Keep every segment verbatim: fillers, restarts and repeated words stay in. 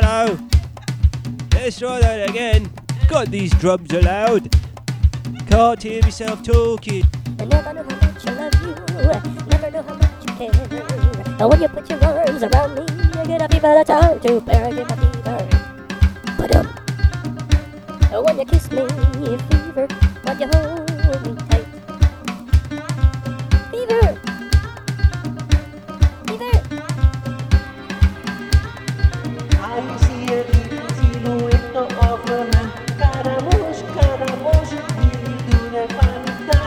now. Let's try that again. God, these drums are loud. Can't hear myself talking. I never knew how much I love you. Never knew how much you care. And when you put your arms around me, I get a fever that's hard to bear. I get a fever. But um, and when you kiss me, fever. When you hold me tight, fever. Fever. I see a little silhouette of a man. Scaramouche, Scaramouche, really do the fantasy.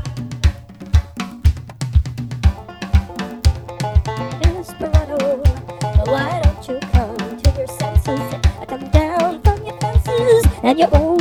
Desperado, why don't you come to your senses? Come down from your fences and your own.